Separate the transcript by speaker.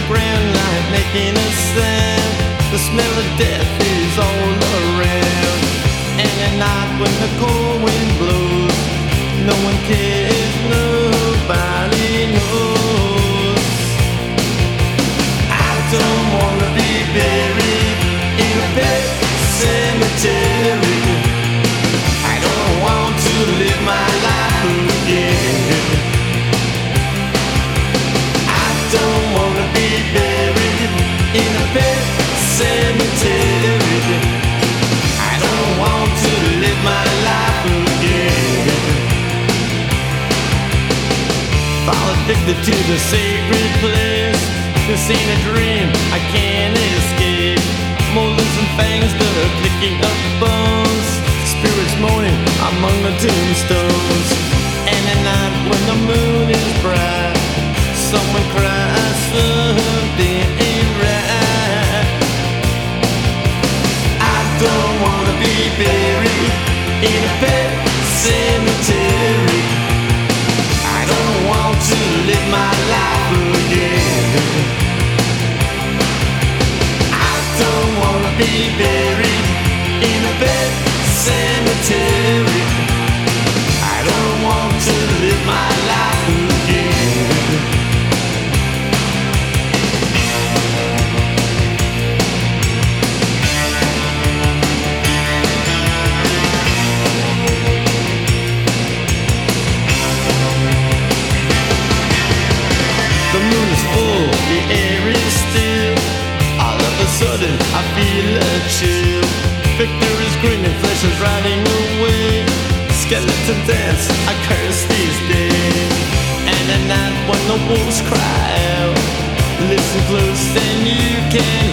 Speaker 1: ground like making a sound. The smell of death is all around. And at night when the cold wind blows, no one cares, nobody knows. I don't wanna be buried in a pet cemetery. I don't want to live my life again. I don't wanna be buried in a pet cemetery. I don't want to live my life again. Fall addicted to the sacred place. This ain't a dream, I can't escape. Molars and fangs that are picking up bones. Spirits moaning among the tombstones. And at night when the moon is bright, someone cries something ain't right. I don't wanna be buried in a pet cemetery. I don't want to live my life again. I don't wanna be buried in a pet cemetery. I don't want to live my life again. The moon is full, the air is still. All of a sudden I feel a chill. Victor is grinning, flesh is riding away. Skeleton dance, I curse these days. And at night when the wolves cry out, listen close and you can